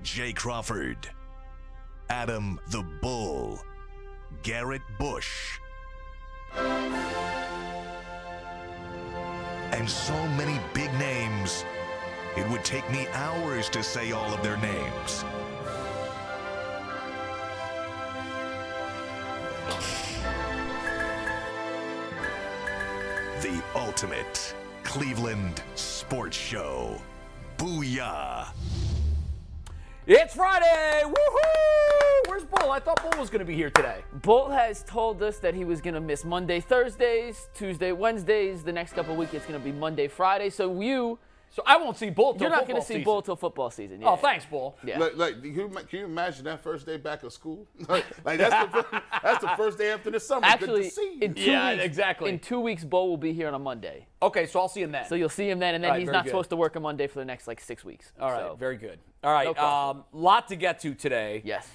Jay Crawford, Adam the Bull, Garrett Bush, and so many big names, it would take me hours to say all of their names. The ultimate Cleveland sports show. Booyah! It's Friday! Woohoo! Where's Bull? I thought Bull was going to be here today. Bull has told us that he was going to miss Monday, Thursdays, Tuesday, Wednesdays. The next couple of weeks it's going to be Monday, Friday. So I won't see Bull till you're not going to see Bull till football season. Oh, thanks, Bull. Yeah. Like, can you imagine that first day back at school? like that's the first day after the summer. Actually, Good to see you. in 2 weeks, exactly. In 2 weeks, Bull will be here on a Monday. Okay, so I'll see him then. So you'll see him then, and then All right, he's very not good. supposed to work a Monday for the next 6 weeks. All right, So, very good. All right, No problem. lot to get to today. Yes.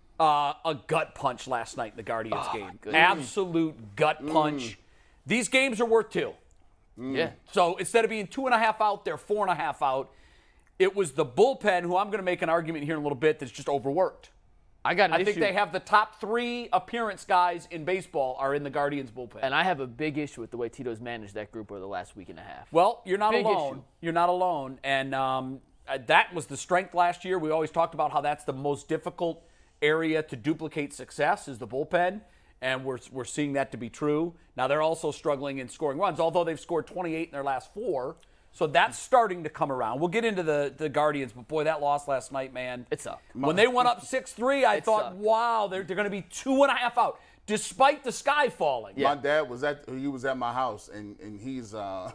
A gut punch last night in the Guardians game. goodness. Absolute gut punch. These games are worth 2. Yeah. So instead of being 2.5 out, they're 4.5 out. It was the bullpen, who I'm going to make an argument here in a little bit, that's just overworked. I got an I issue. think they have the top 3 appearance guys in baseball are in the Guardians bullpen. And I have a big issue with the way Tito's managed that group over the last week and a half. Well, you're not Big alone. issue. You're not alone. And that was the strength last year. We always talked about how that's the most difficult area to duplicate success is the bullpen. And we're seeing that to be true. Now, they're also struggling in scoring runs, although they've scored 28 in their last 4. So that's starting to come around. We'll get into the Guardians, but boy, that loss last night, man. It sucked. When they went up 6-3, I thought, sucked. wow, they're going to be 2.5 out, despite the sky falling. My dad was at my house, and he's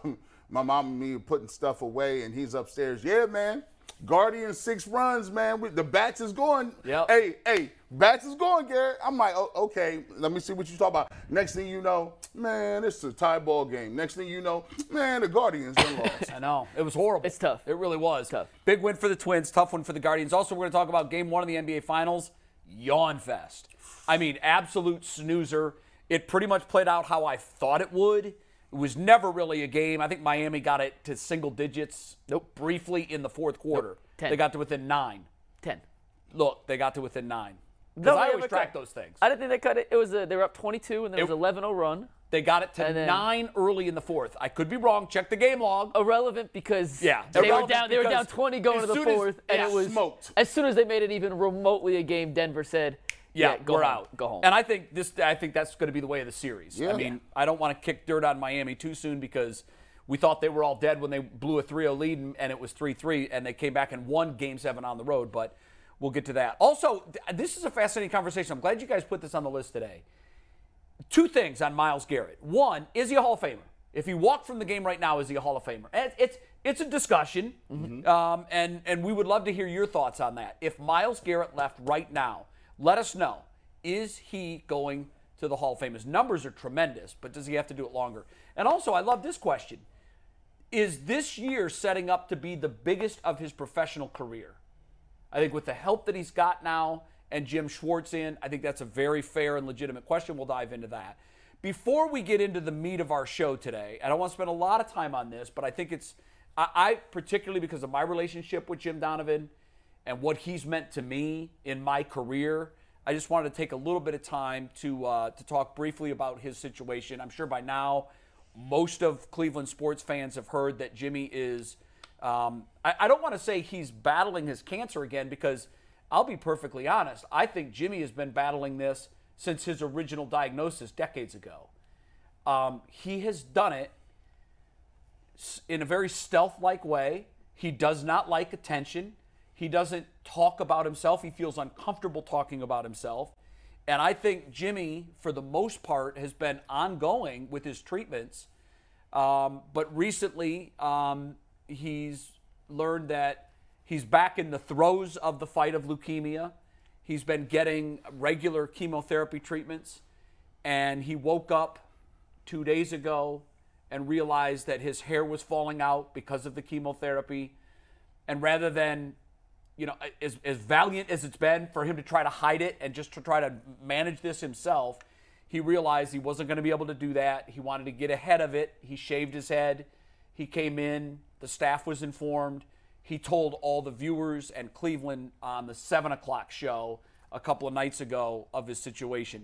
my mom and me were putting stuff away, and he's upstairs. Yeah, man. Guardians 6 runs, man. The bats is going. Yep. Hey, bats is going, Garrett. I'm like, oh, okay, let me see what you talk about. Next thing you know, man, it's a tie ball game. Next thing you know, man, the Guardians done lost. I know. It was horrible. It's tough. It really was. Tough. Big win for the Twins, tough one for the Guardians. Also, we're going to talk about Game 1 of the NBA Finals, Yawn Fest. I mean, absolute snoozer. It pretty much played out how I thought it would. It was never really a game. I think Miami got it to single digits briefly in the fourth quarter. Nope. 10. They got to within 9. 10. Look, they got to within 9. No, Because I they always never track cut. those things. I didn't think they cut it. It was they were up 22, and there was 11-0 run. They got it to And then- 9 early in the fourth. I could be wrong. Check the game log. Irrelevant because they irrelevant were down because 20 going as to the soon as- fourth, and yeah, it was smoked. as soon as they made it even remotely a game. Denver said, Yeah, go we're home, out. Go home." And I think that's going to be the way of the series. Yeah. I mean, I don't want to kick dirt on Miami too soon because we thought they were all dead when they blew a 3-0 lead and it was 3-3 and they came back and won Game 7 on the road, but we'll get to that. Also, this is a fascinating conversation. I'm glad you guys put this on the list today. 2 things on Myles Garrett. One, is he a Hall of Famer? If he walked from the game right now, is he a Hall of Famer? And it's a discussion, and we would love to hear your thoughts on that. If Myles Garrett left right now, let us know. Is he going to the Hall of Fame? His numbers are tremendous, but does he have to do it longer? And also, I love this question. Is this year setting up to be the biggest of his professional career? I think with the help that he's got now and Jim Schwartz in, I think that's a very fair and legitimate question. We'll dive into that. Before we get into the meat of our show today, I don't want to spend a lot of time on this, but I think I particularly because of my relationship with Jim Donovan and what he's meant to me in my career, I just wanted to take a little bit of time to talk briefly about his situation. I'm sure by now most of Cleveland sports fans have heard that Jimmy is, I don't want to say he's battling his cancer again because I'll be perfectly honest. I think Jimmy has been battling this since his original diagnosis decades ago. He has done it in a very stealth-like way. He does not like attention. He doesn't talk about himself. He feels uncomfortable talking about himself. And I think Jimmy, for the most part, has been ongoing with his treatments. But recently, he's learned that he's back in the throes of the fight of leukemia. He's been getting regular chemotherapy treatments. And he woke up 2 days ago and realized that his hair was falling out because of the chemotherapy. And rather than as valiant as it's been for him to try to hide it and just to try to manage this himself, he realized he wasn't going to be able to do that. He wanted to get ahead of it. He shaved his head. He came in. The staff was informed. he told all the viewers and Cleveland on the 7 o'clock show a couple of nights ago of his situation.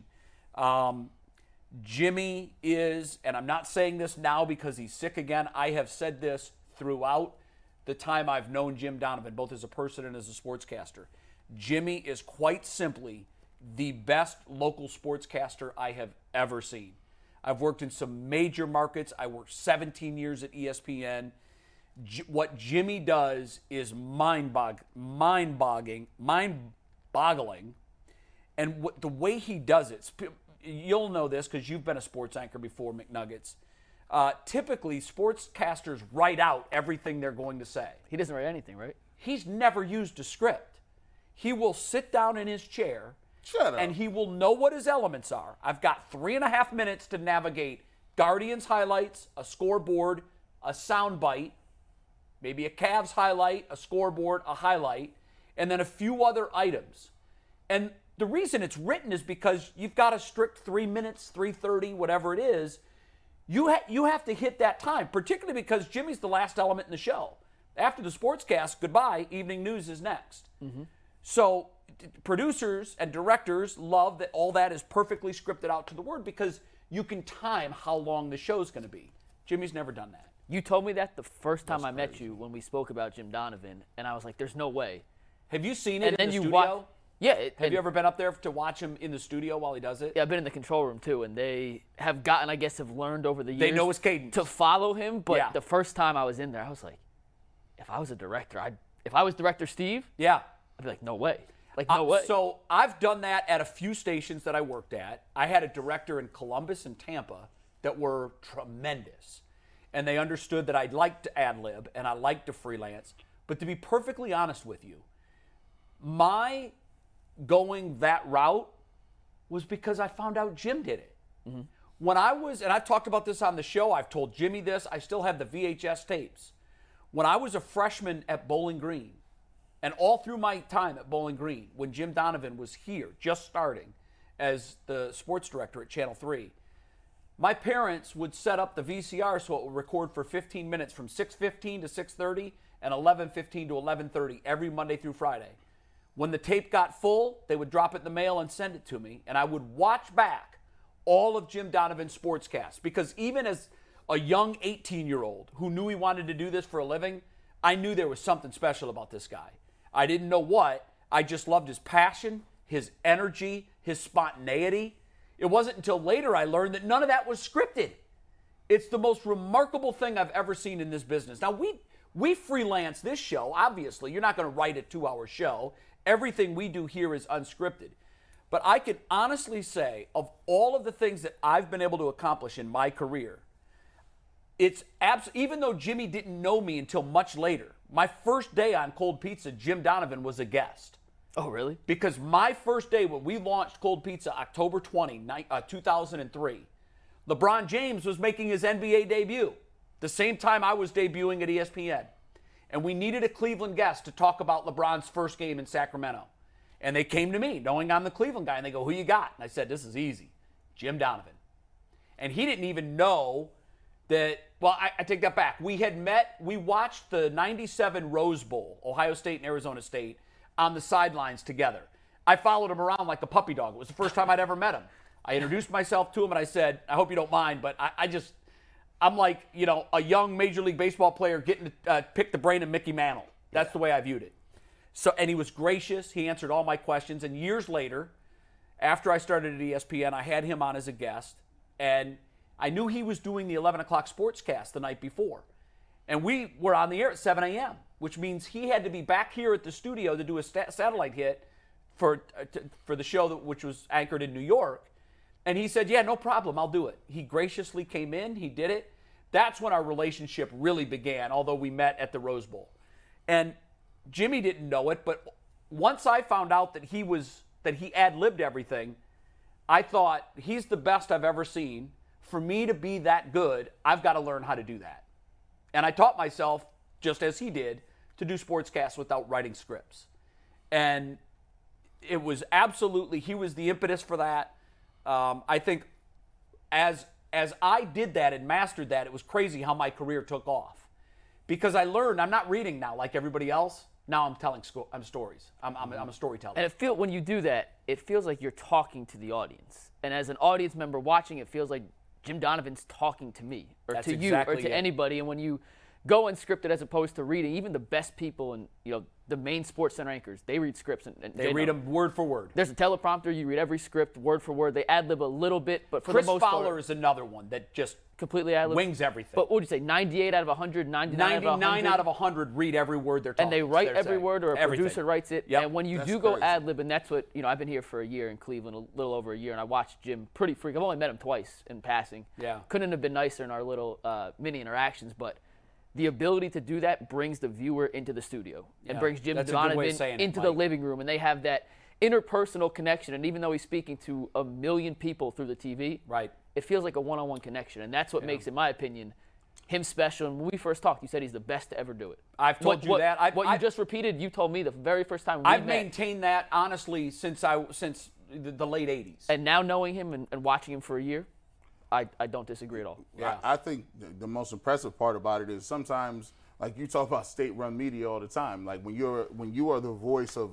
Jimmy is, and I'm not saying this now because he's sick again, I have said this throughout the time I've known Jim Donovan, both as a person and as a sportscaster. Jimmy is quite simply the best local sportscaster I have ever seen. I've worked in some major markets. I worked 17 years at ESPN. What Jimmy does is mind-boggling. And the way he does it, you'll know this because you've been a sports anchor before, McNuggets. Typically, sportscasters write out everything they're going to say. He doesn't write anything, right? He's never used a script. He will sit down in his chair, and he will know what his elements are. I've got 3.5 minutes to navigate Guardians highlights, a scoreboard, a soundbite, maybe a Cavs highlight, a scoreboard, a highlight, and then a few other items. And the reason it's written is because you've got a strict 3 minutes, 3:30, whatever it is. You have to hit that time, particularly because Jimmy's the last element in the show. After the sportscast, goodbye, evening news is next. Mm-hmm. So producers and directors love that all that is perfectly scripted out to the word because you can time how long the show's going to be. Jimmy's never done that. You told me that the first time I met you when we spoke about Jim Donovan, and I was like, there's no way. Have you seen it in the studio? Have you ever been up there to watch him in the studio while he does it? Yeah, I've been in the control room too, and they have gotten, I guess, have learned over the years. They know his cadence. To follow him, but the first time I was in there, I was like, if I was a director, if I was Director Steve, I'd be like, no way. Like, no way. So I've done that at a few stations that I worked at. I had a director in Columbus and Tampa that were tremendous. And they understood that I'd like to ad-lib and I like to freelance. But to be perfectly honest with you, my going that route was because I found out Jim did it. Mm-hmm. When I was, and I've talked about this on the show, I've told Jimmy this, I still have the VHS tapes. When I was a freshman at Bowling Green, and all through my time at Bowling Green, when Jim Donovan was here, just starting as the sports director at Channel 3, my parents would set up the VCR so it would record for 15 minutes from 6:15 to 6:30 and 11:15 to 11:30 every Monday through Friday. When the tape got full, they would drop it in the mail and send it to me, and I would watch back all of Jim Donovan's sportscasts because even as a young 18-year-old who knew he wanted to do this for a living, I knew there was something special about this guy. I didn't know what. I just loved his passion, his energy, his spontaneity. It wasn't until later I learned that none of that was scripted. It's the most remarkable thing I've ever seen in this business. Now, we freelance this show, obviously. You're not going to write a 2-hour show. Everything we do here is unscripted. But I can honestly say, of all of the things that I've been able to accomplish in my career, it's even though Jimmy didn't know me until much later, my first day on Cold Pizza, Jim Donovan was a guest. Oh, really? Because my first day when we launched Cold Pizza, October 20, 2003, LeBron James was making his NBA debut, the same time I was debuting at ESPN. And we needed a Cleveland guest to talk about LeBron's first game in Sacramento. And they came to me, knowing I'm the Cleveland guy, and they go, who you got? And I said, this is easy, Jim Donovan. And he didn't even know that, well, I take that back. We watched the 97 Rose Bowl, Ohio State and Arizona State, on the sidelines together. I followed him around like a puppy dog. It was the first time I'd ever met him. I introduced myself to him and I said, I hope you don't mind, but I'm like, a young Major League Baseball player getting to pick the brain of Mickey Mantle. That's the way I viewed it. So, and he was gracious. He answered all my questions. And years later, after I started at ESPN, I had him on as a guest. And I knew he was doing the 11 o'clock sportscast the night before. And we were on the air at 7 a.m., which means he had to be back here at the studio to do a satellite hit for the show which was anchored in New York. And he said, yeah, no problem, I'll do it. He graciously came in, he did it. That's when our relationship really began, although we met at the Rose Bowl. And Jimmy didn't know it, but once I found out that he ad-libbed everything, I thought, he's the best I've ever seen. For me to be that good, I've got to learn how to do that. And I taught myself, just as he did, to do sportscasts without writing scripts. And it was absolutely, he was the impetus for that. I think as I did that and mastered that, it was crazy how my career took off. because I learned I'm not reading now like everybody else. Now I'm telling stories. I'm a storyteller. And when you do that, it feels like you're talking to the audience. And as an audience member watching, it feels like Jim Donovan's talking to me or That's to exactly you or to it. anybody. And when you go unscripted as opposed to reading, even the best people and the main Sports Center anchors, they read scripts and they read them word for word. There's a teleprompter. You read every script word for word. They ad-lib a little bit, but for Chris the most Fowler part, is another one that just completely ad-lib. wings everything. But what would you say, 98 out of 100, 99 out of 100? 99 out of 100 read every word they're talking. And they write every saying. word, or a Everything. producer writes it. Yep. And when you That's do go crazy. ad-lib, and that's what, I've been here for a year in Cleveland, a little over a year, and I watched Jim pretty freak. I've only met him twice in passing. Yeah. Couldn't have been nicer in our little mini interactions, but the ability to do that brings the viewer into the studio and brings Jim That's a good way of Donovan saying it, into the Mike. living room, and they have that interpersonal connection. And even though he's speaking to a million people through the TV, Right. it feels like a one-on-one connection, and that's what makes, in my opinion, him special. And when we first talked, you said he's the best to ever do it. I've told you that. What you just repeated, you told me the very first time we I've met. maintained that honestly since the late 80s. And now knowing him and watching him for a year, I don't disagree at all. Yeah. I think the most impressive part about it is sometimes, like you talk about state-run media all the time. Like when you are the voice of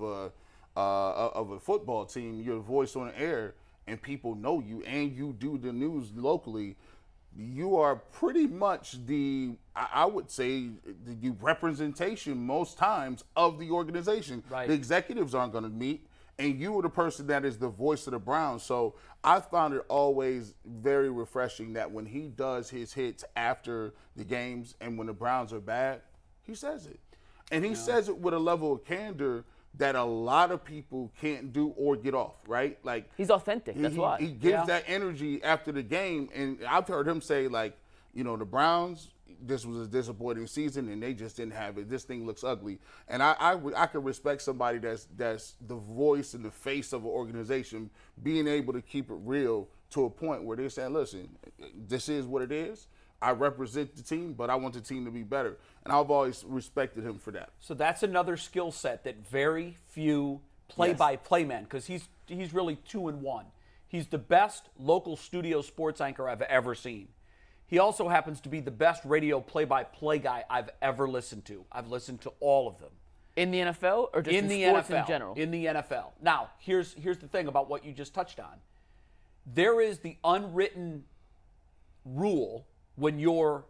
a football team, you're the voice on the air, and people know you, and you do the news locally. You are pretty much I would say, the representation most times of the organization. Right. The executives aren't going to meet, and you are the person that is the voice of the Browns. So I found it always very refreshing that when he does his hits after the games and when the Browns are bad, he says it. And he says it with a level of candor that a lot of people can't do or get off, right? Like He's authentic. That's why. He gives that energy after the game. And I've heard him say, like, the Browns, this was a disappointing season and they just didn't have it. This thing looks ugly. And I can respect somebody that's the voice and the face of an organization being able to keep it real to a point where they're saying, listen, this is what it is. I represent the team, but I want the team to be better. And I've always respected him for that. So that's another skill set that very few play-by-play men, because he's really 2 in 1. He's the best local studio sports anchor I've ever seen. He also happens to be the best radio play-by-play guy I've ever listened to. I've listened to all of them. In the NFL or just in the sports NFL, in general? In the NFL. Now, here's the thing about what you just touched on. There is the unwritten rule when you're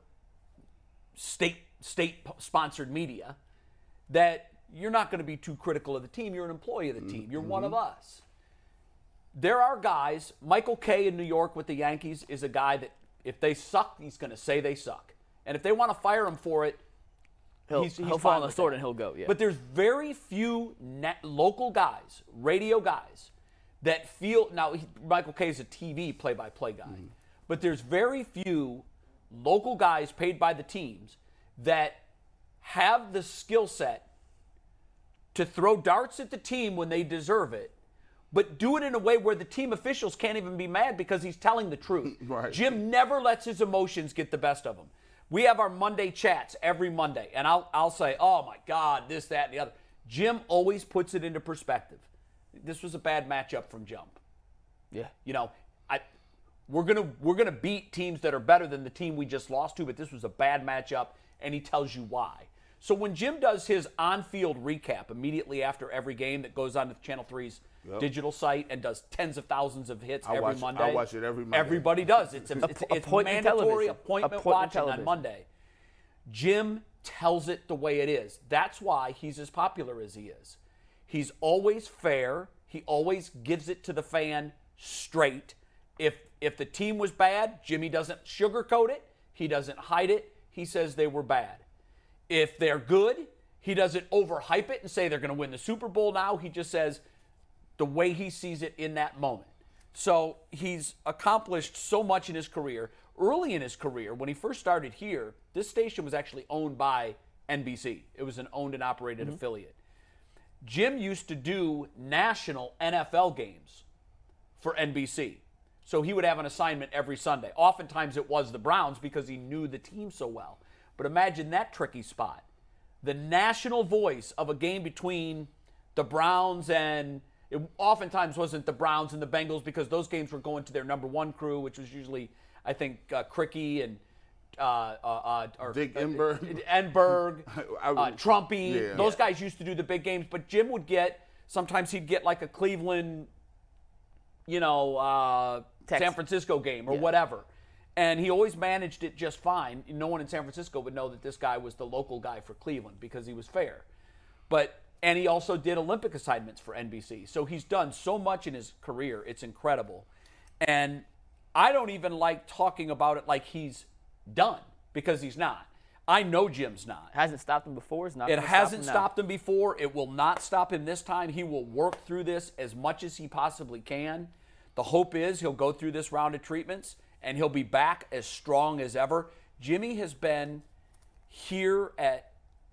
state-sponsored media that you're not going to be too critical of the team. You're an employee of the team. You're one of us. There are guys, Michael Kay in New York with the Yankees is a guy that if they suck, he's going to say they suck. And if they want to fire him for it, he's he'll fall fine on the with sword that. and he'll go, yeah. But there's very few local guys, radio guys, that feel, now Michael Kay is a TV play-by-play guy, but there's very few local guys paid by the teams that have the skill set to throw darts at the team when they deserve it, but do it in a way where the team officials can't even be mad because he's telling the truth. Right. Jim never lets his emotions get the best of him. We have our Monday chats every Monday, and I'll say, oh my God, this, that, and the other. Jim always puts it into perspective. This was a bad matchup from jump. Yeah. We're gonna beat teams that are better than the team we just lost to, but this was a bad matchup, and he tells you why. So when Jim does his on-field recap immediately after every game that goes on to Channel 3's digital site and does tens of thousands of hits every Monday. I watch it every Monday. Everybody does. It's Appointment mandatory television. appointment Appointment watching television. on Monday. Jim tells it the way it is. That's why he's as popular as he is. He's always fair. He always gives it to the fan straight. If the team was bad, Jimmy doesn't sugarcoat it. He doesn't hide it. He says they were bad. If they're good, he doesn't overhype it and say they're going to win the Super Bowl now. He just says the way he sees it in that moment. So he's accomplished so much in his career. Early in his career, when he first started here, this station was actually owned by NBC. It was an owned and operated affiliate. Jim used to do national NFL games for NBC. So he would have an assignment every Sunday. Oftentimes it was the Browns because he knew the team so well. But imagine that tricky spot. The national voice of a game between the Browns and it oftentimes wasn't the Browns and the Bengals because those games were going to their number one crew, which was usually, I think, Cricky and Dick Enberg, Trumpy. Those guys used to do the big games, but Jim would sometimes he'd get like a Cleveland, San Francisco game or whatever. And he always managed it just fine. No one in San Francisco would know that this guy was the local guy for Cleveland because he was fair. And he also did Olympic assignments for NBC. So he's done so much in his career. It's incredible. And I don't even like talking about it like he's done because he's not. I know Jim's not. Hasn't stopped him before. It hasn't stopped him before. It will not stop him this time. He will work through this as much as he possibly can. The hope is he'll go through this round of treatments and he'll be back as strong as ever. Jimmy has been here at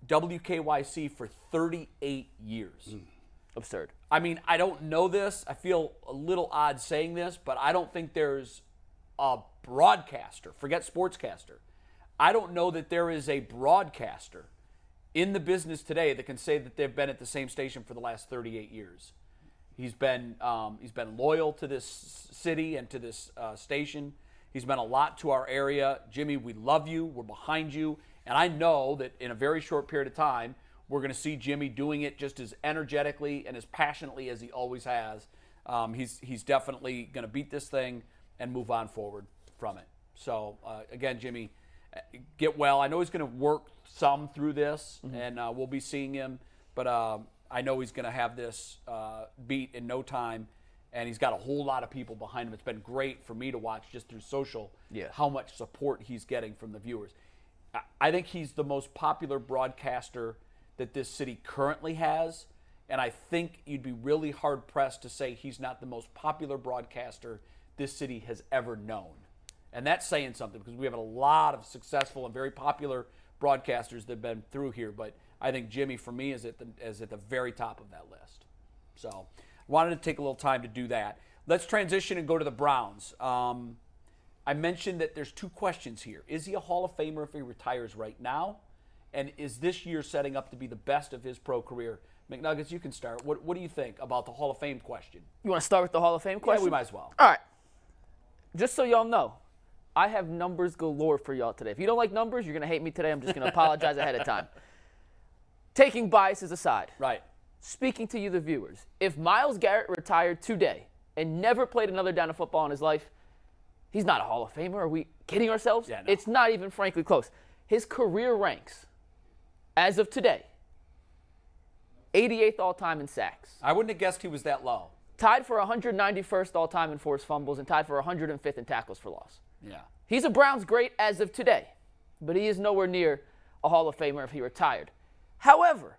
WKYC for 38 years. Absurd. I mean, I don't know this. I feel a little odd saying this, but I don't think there's a broadcaster, forget sportscaster. I don't know that there is a broadcaster in the business today that can say that they've been at the same station for the last 38 years. He's been loyal to this city and to this station. He's meant a lot to our area. Jimmy, we love you. We're behind you. And I know that in a very short period of time, we're going to see Jimmy doing it just as energetically and as passionately as he always has. He's definitely going to beat this thing and move on forward from it. So, again, Jimmy, get well. I know he's going to work some through this, and we'll be seeing him. But I know he's going to have this beat in no time, and he's got a whole lot of people behind him. It's been great for me to watch just through social how much support he's getting from the viewers. I think he's the most popular broadcaster that this city currently has, and I think you'd be really hard-pressed to say he's not the most popular broadcaster this city has ever known. And that's saying something because we have a lot of successful and very popular broadcasters that have been through here, but I think Jimmy, for me, is at the very top of that list. So wanted to take a little time to do that. Let's transition and go to the Browns. I mentioned that there's two questions here. Is he a Hall of Famer if he retires right now? And is this year setting up to be the best of his pro career? McNuggets, you can start. What do you think about the Hall of Fame question? You want to start with the Hall of Fame question? Yeah, we might as well. All right. Just so y'all know, I have numbers galore for y'all today. If you don't like numbers, you're going to hate me today. I'm just going to apologize ahead of time. Taking biases aside. Right. Speaking to you, the viewers, if Myles Garrett retired today and never played another down of football in his life, he's not a Hall of Famer. Are we kidding ourselves? Yeah, no. It's not even frankly close. His career ranks, as of today, 88th all-time in sacks. I wouldn't have guessed he was that low. Tied for 191st all-time in forced fumbles and tied for 105th in tackles for loss. Yeah. He's a Browns great as of today, but he is nowhere near a Hall of Famer if he retired. However,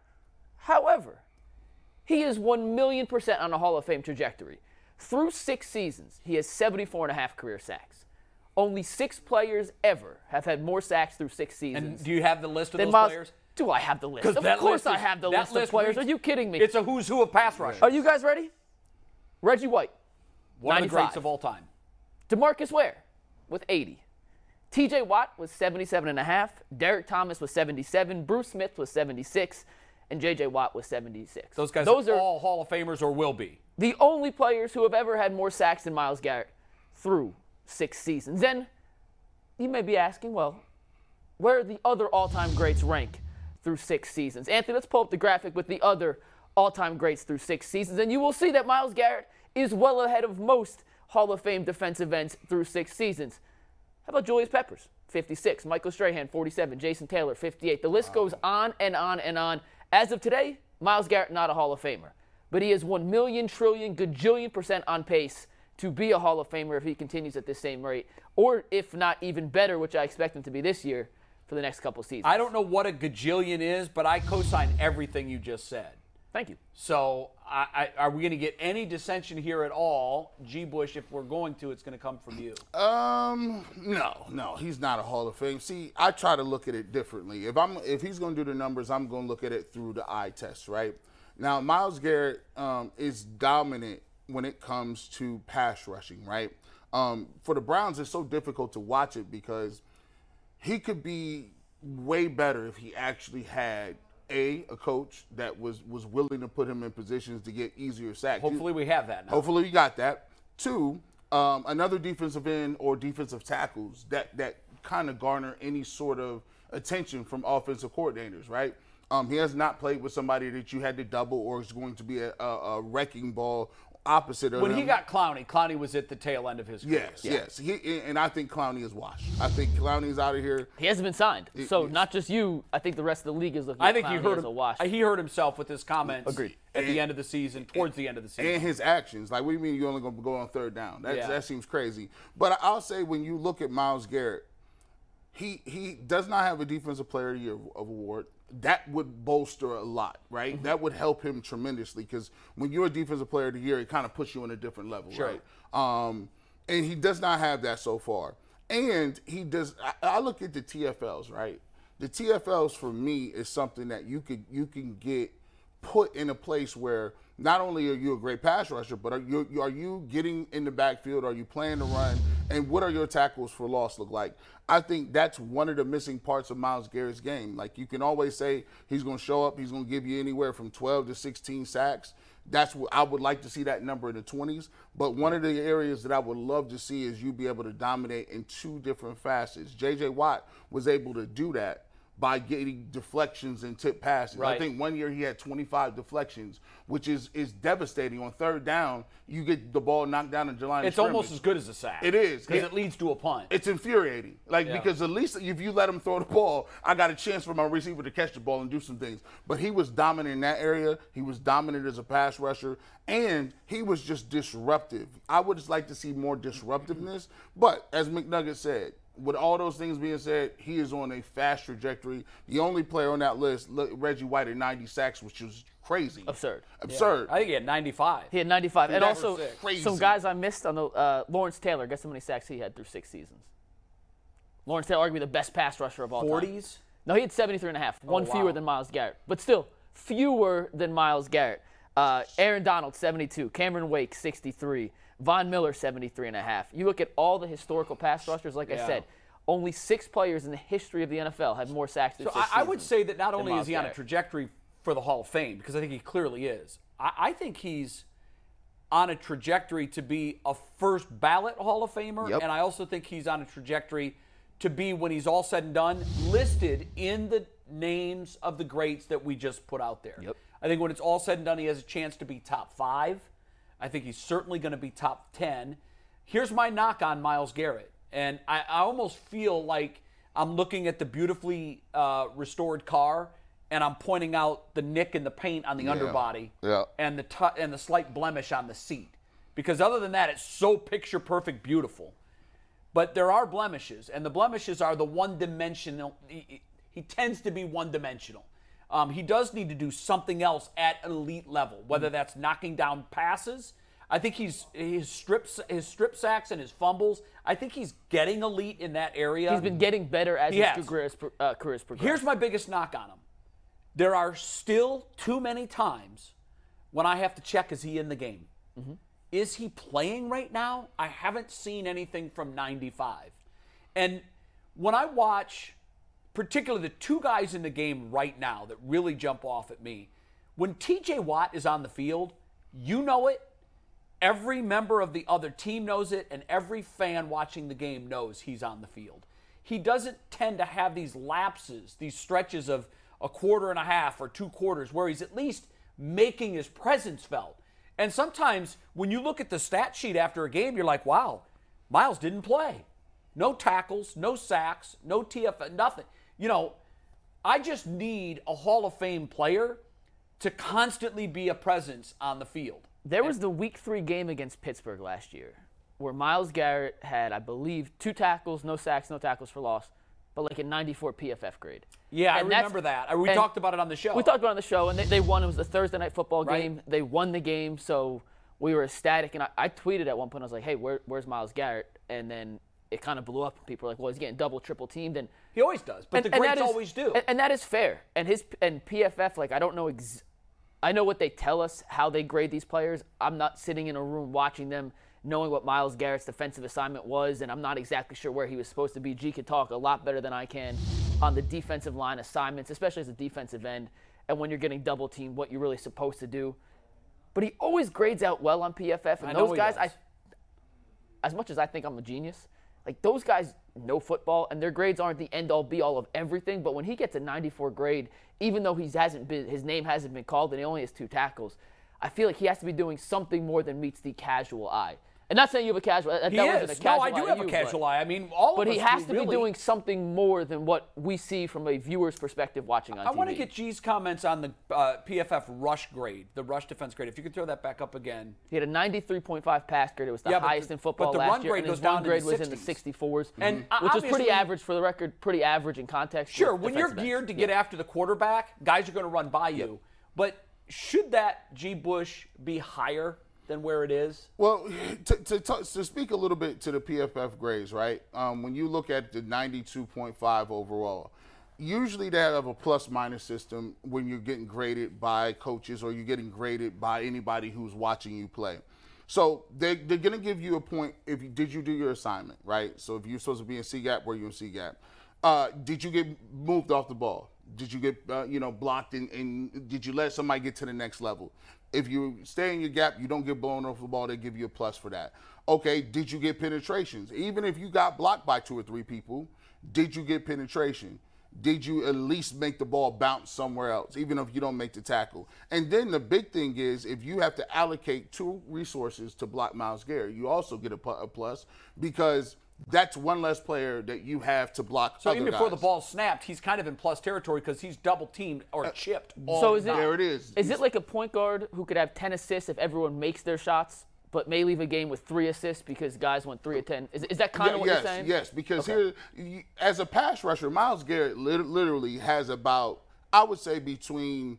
he is 1,000,000% on a Hall of Fame trajectory. Through 6 seasons, he has 74.5 career sacks. Only 6 players ever have had more sacks through 6 seasons. And do you have the list of those players? Do I have the list? Of course I have the list of players. Are you kidding me? It's a who's who of pass rushers. Are you guys ready? Reggie White, one 95. of the greats of all time. DeMarcus Ware with 80. TJ Watt was 77.5. Derek Thomas was 77. Bruce Smith was 76. And J.J. Watt was 76. Those guys are all Hall of Famers or will be. The only players who have ever had more sacks than Myles Garrett through 6 seasons. And you may be asking, well, where are the other all-time greats rank through 6 seasons? Anthony, let's pull up the graphic with the other all-time greats through 6 seasons, and you will see that Myles Garrett is well ahead of most Hall of Fame defensive ends through 6 seasons. How about Julius Peppers, 56, Michael Strahan, 47, Jason Taylor, 58. The list goes on and on and on. As of today, Myles Garrett not a Hall of Famer, but he is 1,000,000,000 trillion gajillion% on pace to be a Hall of Famer if he continues at this same rate, or if not even better, which I expect him to be this year for the next couple seasons. I don't know what a gajillion is, but I co-sign everything you just said. Thank you. So are we going to get any dissension here at all? G. Bush, if we're going to, it's going to come from you. No, he's not a Hall of Fame. See, I try to look at it differently. If he's going to do the numbers, I'm going to look at it through the eye test, right? Now, Myles Garrett is dominant when it comes to pass rushing, right? For the Browns, it's so difficult to watch it because he could be way better if he actually had a coach that was willing to put him in positions to get easier sacks. Hopefully we have that now. Hopefully we got that. 2, another defensive end or defensive tackles that kind of garner any sort of attention from offensive coordinators, right? He has not played with somebody that you had to double or is going to be a wrecking ball opposite of When him. he got Clowney was at the tail end of his career. Yes. And I think Clowney is washed. I think Clowney's out of here. He hasn't been signed. So not just you, I think the rest of the league is looking I at think Clowney as a wash. he hurt himself with his comments Agreed. at the end of the season, towards the end of the season. And his actions. Like, what do you mean you're only going to go on third down? Yeah. That seems crazy. But I'll say when you look at Myles Garrett, he does not have a Defensive Player of the Year award. That would bolster a lot, right? Mm-hmm. That would help him tremendously because when you're a Defensive Player of the Year, it kind of puts you on a different level, Sure. right? And he does not have that so far. And he does. I look at the TFLs, right? The TFLs for me is something that you can get put in a place where not only are you a great pass rusher, but are you getting in the backfield? Are you playing the run? And what are your tackles for loss look like? I think that's one of the missing parts of Myles Garrett's game. Like, you can always say he's going to show up, he's going to give you anywhere from 12 to 16 sacks. That's what I would like to see, that number in the 20s. But one of the areas that I would love to see is you be able to dominate in two different facets. J.J. Watt was able to do that by getting deflections and tip passes. Right. I think one year he had 25 deflections, which is devastating. On third down, you get the ball knocked down in July. It's almost as good as a sack. It is. Because it leads to a punt. It's infuriating. Like, Yeah. because at least if you let him throw the ball, I got a chance for my receiver to catch the ball and do some things. But he was dominant in that area. He was dominant as a pass rusher. And he was just disruptive. I would just like to see more disruptiveness. But as McNugget said, with all those things being said, he is on a fast trajectory. The only player on that list, Reggie White at 90 sacks, which was crazy. Absurd. Absurd. I think he had 95. He had 95. And That's also, sick. some guys I missed on the Lawrence Taylor. Guess how many sacks he had through 6 seasons? Lawrence Taylor, arguably the best pass rusher of all time. 40s? No, he had 73 and a half. One wow. fewer than Myles Garrett. But still, fewer than Myles Garrett. Aaron Donald, 72. Cameron Wake, 63. Von Miller, 73 and a half. You look at all the historical pass rushers, like I said, only 6 players in the history of the NFL have more sacks than So 6 I would seasons say that not than only Myles is he on a Garrett. trajectory for the Hall of Fame, because I think he clearly is, I think he's on a trajectory to be a first ballot Hall of Famer, Yep. and I also think he's on a trajectory to be, when he's all said and done, listed in the names of the greats that we just put out there. Yep. I think when it's all said and done, he has a chance to be top 5. I think he's certainly going to be top 10. Here's my knock on Myles Garrett, and I almost feel like I'm looking at the beautifully restored car, and I'm pointing out the nick in the paint on the underbody, and the slight blemish on the seat. Because other than that, it's so picture perfect, beautiful. But there are blemishes, and the blemishes are the one-dimensional. He tends to be one-dimensional. He does need to do something else at an elite level, whether that's knocking down passes. I think his strip sacks and his fumbles, I think he's getting elite in that area. He's been getting better as his career's progressed. Here's my biggest knock on him. There are still too many times when I have to check, is he in the game? Mm-hmm. Is he playing right now? I haven't seen anything from 95. And when I watch, particularly the 2 guys in the game right now that really jump off at me, when TJ Watt is on the field, you know it, every member of the other team knows it, and every fan watching the game knows he's on the field. He doesn't tend to have these lapses, these stretches of a quarter and a half or 2 quarters where he's at least making his presence felt. And sometimes when you look at the stat sheet after a game, you're like, wow, Myles didn't play. No tackles, no sacks, no TF, nothing. You know, I just need a Hall of Fame player to constantly be a presence on the field. There was the Week 3 game against Pittsburgh last year where Myles Garrett had, I believe, 2 tackles, no sacks, no tackles for loss, but like a 94 PFF grade. Yeah, And I remember that. We talked about it on the show. We talked about it on the show, and they won. It was the Thursday night football Right. game. They won the game, so we were ecstatic. And I tweeted at one point, I was like, hey, where's Myles Garrett? And then it kind of blew up. People were like, well, he's getting double, triple teamed. And He always does, but the that greats is- always do. And that is fair. And PFF, like, I don't know I know what they tell us, how they grade these players. I'm not sitting in a room watching them, knowing what Myles Garrett's defensive assignment was, and I'm not exactly sure where he was supposed to be. G could talk a lot better than I can on the defensive line assignments, especially as a defensive end, and when you're getting double teamed, what you're really supposed to do. But he always grades out well on PFF, and I know those he guys, does. as much as I think I'm a genius, Like, those guys know football, and their grades aren't the end-all, be-all of everything. But when he gets a 94 grade, even though his name hasn't been called and he only has 2 tackles, I feel like he has to be doing something more than meets the casual eye. And not saying you have a casual. That wasn't a casual I do eye have to a you, casual eye. I mean, all but of us he has to really. be doing something more than what we see from a viewer's perspective watching on TV. I want to get G's comments on the PFF rush grade, the rush defense grade. If you could throw that back up again. He had a 93.5 pass grade. It was the highest in football but the last run year. grade and his goes down run grade into was the in the 60s. 64s, And which was pretty obviously- average for the record, pretty average in context. Sure, with when you're defensive ends. geared to get after the quarterback, guys are going to run by you. But should that G. Bush be higher than where it is? Well, to speak a little bit to the PFF grades, right? When you look at the 92.5 overall, usually they have a plus-minus system when you're getting graded by coaches or you're getting graded by anybody who's watching you play. So they're going to give you a point did you do your assignment, right? So if you're supposed to be in C-gap, were you in C-gap? Did you get moved off the ball? Did you get blocked and did you let somebody get to the next level? If you stay in your gap, you don't get blown off the ball, they give you a plus for that. Okay, did you get penetrations? Even if you got blocked by 2 or 3 people, did you get penetration? Did you at least make the ball bounce somewhere else, even if you don't make the tackle? And then the big thing is if you have to allocate 2 resources to block Myles Garrett, you also get a plus because that's one less player that you have to block. So other even before guys. the ball snapped, he's kind of in plus territory because he's double teamed or chipped. So is it, there it is. Is it like a point guard who could have 10 assists if everyone makes their shots, but may leave a game with 3 assists because guys went 3 of 10? Is that kind of what you're saying? Yes, because here, as a pass rusher, Myles Garrett literally has about, I would say, between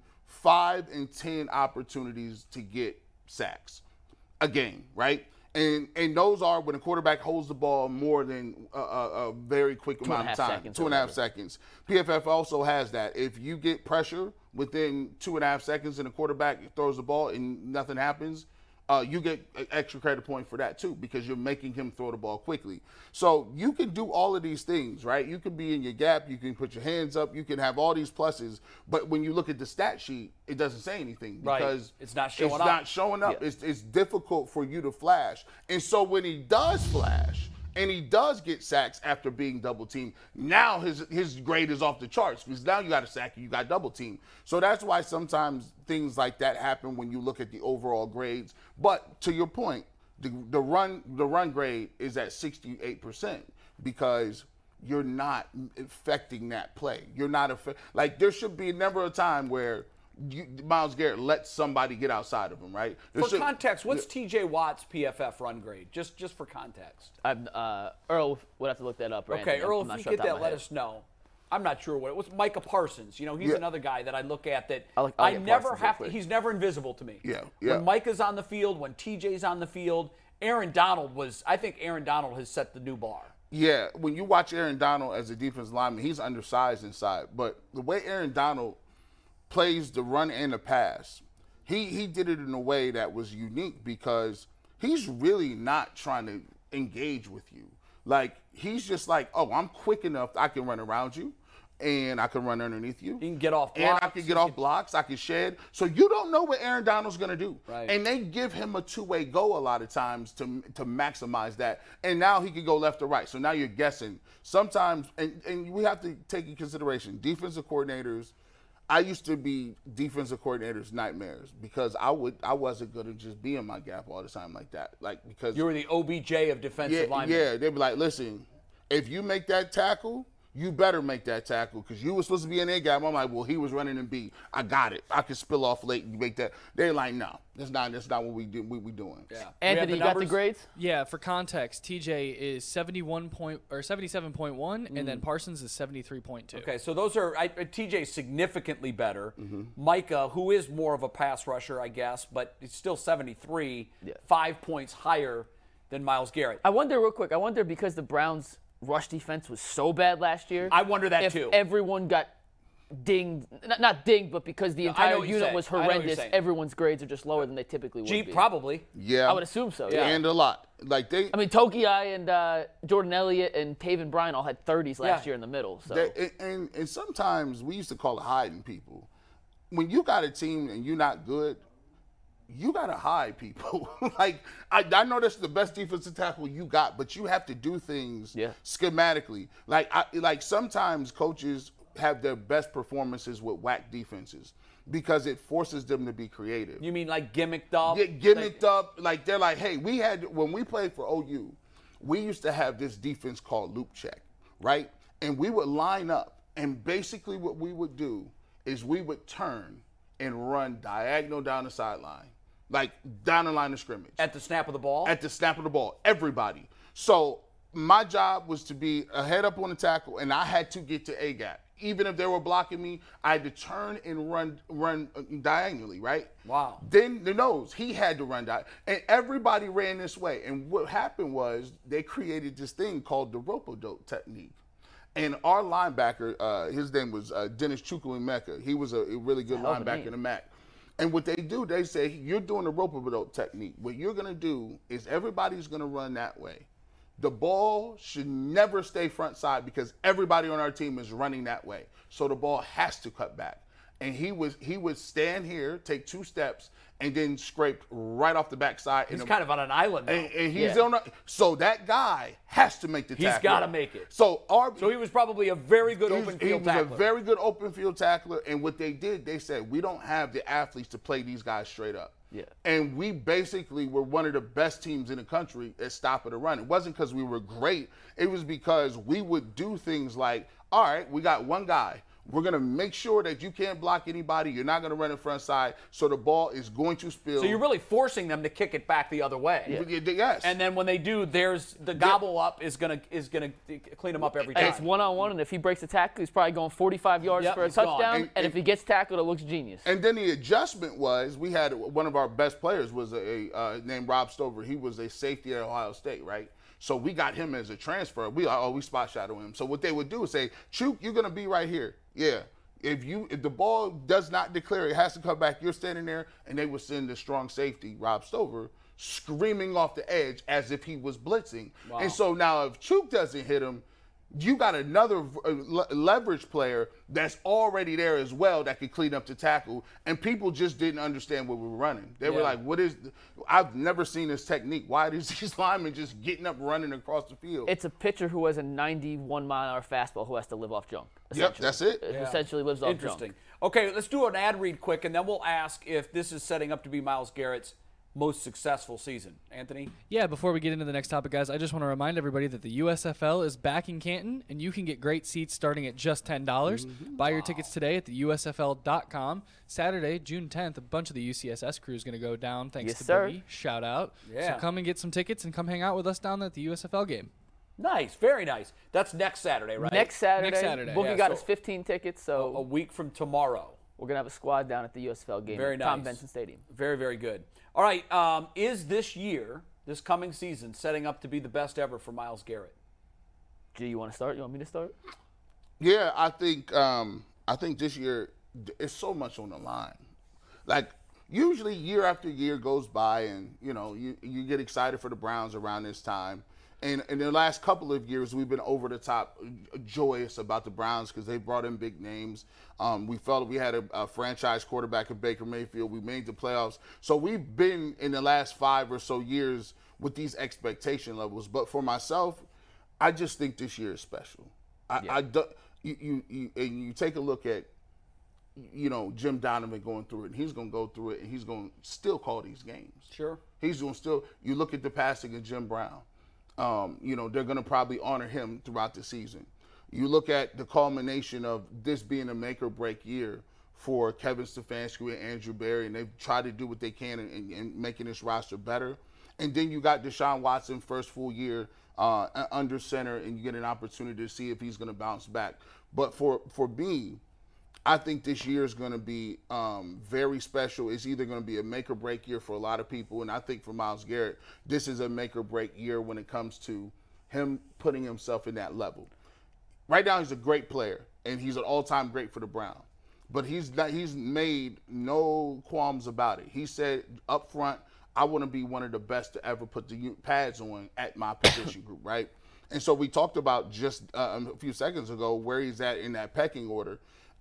5 and 10 opportunities to get sacks a game, right? And those are when a quarterback holds the ball more than a very quick amount of time, 2.5 seconds. PFF also has that. If you get pressure within 2.5 seconds and the quarterback throws the ball and nothing happens, you get an extra credit point for that too because you're making him throw the ball quickly. So you can do all of these things, right? You can be in your gap, you can put your hands up, you can have all these pluses, but when you look at the stat sheet, it doesn't say anything because it's not showing up. It's not showing up. Yeah. It's difficult for you to flash. And so when he does flash, and he does get sacks after being double teamed, now his grade is off the charts because now you got a sack and you got double teamed. So that's why sometimes things like that happen when you look at the overall grades. But to your point, the run grade is at 68% because you're not affecting that play. You're not like there should be never a time where Myles Garrett lets somebody get outside of him, right? For context, what's TJ Watt's PFF run grade? Just for context. Earl would have to look that up. Right? Okay, Earl, I'm not if sure you off get the top that, of my let head. us know. I'm not sure what it was. Micah Parsons, he's another guy that I look at that I'll I get never Parsons have real to. quick. He's never invisible to me. Yeah. When Micah's on the field, when TJ's on the field, Aaron Donald I think Aaron Donald has set the new bar. Yeah, when you watch Aaron Donald as a defensive lineman, he's undersized inside. But the way Aaron Donald plays the run and the pass, he did it in a way that was unique because he's really not trying to engage with you. Like, he's just like, oh, I'm quick enough, I can run around you, and I can run underneath you. He can get off And I blocks. can get off blocks, I can shed. So you don't know what Aaron Donald's going to do. Right. And they give him a two-way go a lot of times to maximize that. And now he can go left or right. So now you're guessing. Sometimes, and we have to take in consideration, defensive coordinators, I used to be defensive coordinators' nightmares because I wasn't going to just be in my gap all the time like that. Like, because You were the OBJ of defensive linemen. yeah, they'd be like, listen, if you make that tackle, you better make that tackle because you were supposed to be in their gap. I'm like, well, he was running in B. I got it. I can spill off late and make that. They're like, no, that's not what we do. We doing. Yeah. Anthony, you got the grades? Yeah, for context, TJ is 77.1, and then Parsons is 73.2. Okay, so those are TJ's significantly better. Mm-hmm. Micah, who is more of a pass rusher, I guess, but it's still 73, Yeah. 5 points higher than Myles Garrett. I wonder real quick. I wonder because the Browns' rush defense was so bad last year. I wonder that if too. Everyone got dinged, not dinged, but because the I know entire what you're unit saying. was I know what you're horrendous, saying. everyone's grades are just lower than they typically would be. Probably. Yeah. I would assume so. Yeah. And a lot. Like they. I mean, Toki and Jordan Elliott and Taven Bryan all had 30s last year in the middle. So And sometimes we used to call it hiding people. When you got a team and you're not good, you got to hide people. Like, I know that's the best defensive tackle you got, but you have to do things schematically. Like sometimes coaches have their best performances with whack defenses because it forces them to be creative. You mean like gimmicked up? Yeah, gimmicked up. Like, they're like, hey, when we played for OU, we used to have this defense called loop check, right? And we would line up, and basically what we would do is we would turn and run diagonal down the sideline, like down the line of scrimmage. At the snap of the ball? At the snap of the ball, everybody. So my job was to be a head up on the tackle, and I had to get to A-gap. Even if they were blocking me, I had to turn and run diagonally, right? Wow. Then the nose, he had to run diagonally. And everybody ran this way. And what happened was they created this thing called the rope-a-dope technique. And our linebacker, his name was Dennis Chukwuemeka. He was a really good linebacker in the MAC. And what they do, they say, you're doing the rope-a-dope technique. What you're going to do is everybody's going to run that way. The ball should never stay front side because everybody on our team is running that way. So the ball has to cut back. And he would stand here, take 2 steps, and then scrape right off the backside. He's kind of on an island now. And he's on so that guy has to make the tackle. He's got to make it. So he was probably a very good open field tackler. He was a very good open field tackler. And what they did, they said, we don't have the athletes to play these guys straight up. Yeah. And we basically were one of the best teams in the country at stopping the run. It wasn't because we were great. It was because we would do things like, all right, we got one guy. We're going to make sure that you can't block anybody. You're not going to run in front side. So the ball is going to spill. So you're really forcing them to kick it back the other way. Yeah. Yes. And then when they do, there's the gobble up is gonna clean them up every time. And it's one-on-one, and if he breaks a tackle, he's probably going 45 yards for a he's gone. touchdown. And if he gets tackled, it looks genius. And then the adjustment was, we had one of our best players was named Rob Stover. He was a safety at Ohio State, right? So we got him as a transfer. We spot shadowed him. So what they would do is say, Chuk, you're going to be right here. Yeah. If the ball does not declare, it has to come back. You're standing there, and they would send the strong safety, Rob Stover, screaming off the edge as if he was blitzing. Wow. And so now if Chuk doesn't hit him, you got another leverage player that's already there as well that could clean up the tackle, and people just didn't understand what we were running. They were like, I've never seen this technique. Why is these linemen just getting up running across the field? It's a pitcher who has a 91-mile-an-hour fastball who has to live off junk. Yep, that's it. Essentially lives off junk. Interesting. Okay, let's do an ad read quick, and then we'll ask if this is setting up to be Myles Garrett's most successful season. Anthony? Yeah, before we get into the next topic, guys, I just want to remind everybody that the USFL is back in Canton, and you can get great seats starting at just $10. Buy your tickets today at the USFL.com. Saturday, June 10th, a bunch of the UCSS crew is going to go down. Thanks to Boogie. Shout out. Yeah. So come and get some tickets and come hang out with us down at the USFL game. Nice, very nice. That's next Saturday, right? Next Saturday. Next Saturday. Boogie Yeah, got so us 15 tickets, so a week from tomorrow. we're going to have a squad down at the USFL game Very at Tom nice. Benson Stadium. Very, very good. All right, is this year, this coming season, setting up to be the best ever for Myles Garrett? G, you want to start? You want me to start? Yeah, I think this year it's so much on the line. Like, usually year after year goes by, and you get excited for the Browns around this time. And in the last couple of years, we've been over the top joyous about the Browns because they brought in big names. We felt we had a franchise quarterback in Baker Mayfield. We made the playoffs. So we've been in the last 5 or so years with these expectation levels. But for myself, I just think this year is special. You take a look at, Jim Donovan going through it, and he's going to go through it, and he's going to still call these games. Sure. He's going to still, you look at the passing of Jim Brown. They're going to probably honor him throughout the season. You look at the culmination of this being a make or break year for Kevin Stefanski and Andrew Berry, and they've tried to do what they can in making this roster better. And then you got Deshaun Watson, first full year under center, and you get an opportunity to see if he's going to bounce back. But for me, I think this year is going to be very special. It's either going to be a make or break year for a lot of people, and I think for Myles Garrett, this is a make or break year when it comes to him putting himself in that level. Right now, he's a great player, and he's an all-time great for the Browns. But he's made no qualms about it. He said up front, I want to be one of the best to ever put the pads on at my position group, right? And so we talked about just a few seconds ago where he's at in that pecking order.